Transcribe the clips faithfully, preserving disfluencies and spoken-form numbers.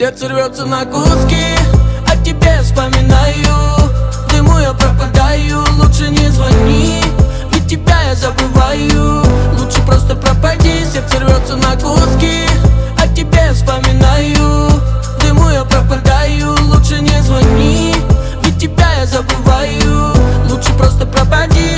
Сердце рвется на куски, о тебе вспоминаю. В дыму я пропадаю, лучше не звони, ведь тебя я забываю. Лучше просто пропади. Сердце рвется на куски, о тебе вспоминаю. В дыму я пропадаю, лучше не звони, ведь тебя я забываю. Лучше просто пропади.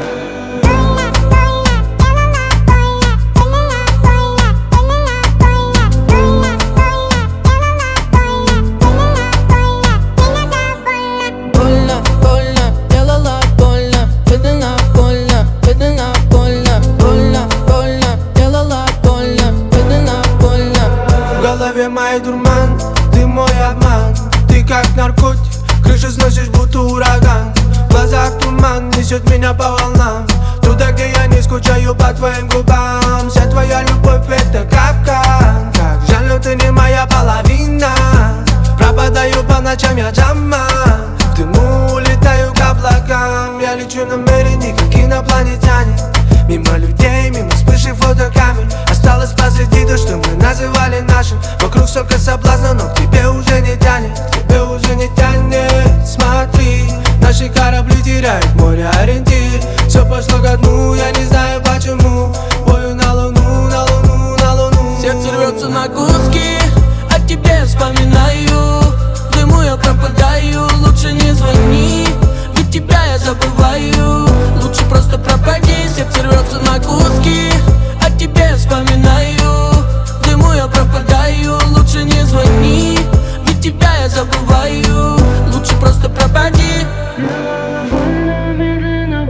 Мой дурман, ты мой обман, ты как наркотик, крышу сносишь, будто ураган. В глазах туман несет меня по волнам, туда, где я не скучаю по твоим губам. Вся твоя любовь это капкан, как жаль, но ты не моя половина. Пропадаю по ночам, я джаман, в дыму улетаю к облакам. Я лечу намеренно, как инопланетяне, мимо людей, мимо вспышек фотокамер. Осталось позади то, что мы называли нашим. Вокруг столько соблазна, но к тебе уже не тянет, к тебе уже не тянет. Смотри, наши корабли теряют в море ориентир. Все пошло ко дну, я не знаю почему. Бою на луну, на луну, на луну. Сердце рвется на куски, о тебе вспоминаю. В дыму я пропадаю, лучше не звони, ведь тебя я забываю. Лучше просто пропади. Сердце рвется на куски, о тебе вспоминаю. В дыму я пропадаю, лучше не звони, ведь тебя я забываю. Лучше просто пропади. Больно, медленно,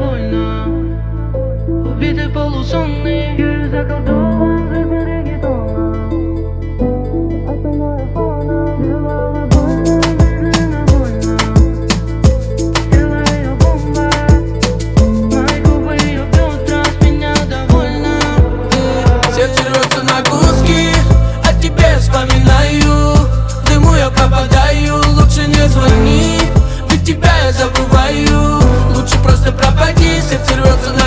больно. Убитый полусонный, я заколдован ритмом реггетона. Остальное фоном. Делала больно, медленно, больно. Тело ее бомба, мои губы ее бедра, с меня довольна. Сердце рвется на куски, о тебе вспоминаю. В дыму я пропадаю, лучше не звони, ведь тебя я забываю. Лучше просто пропади. Сердце рвется на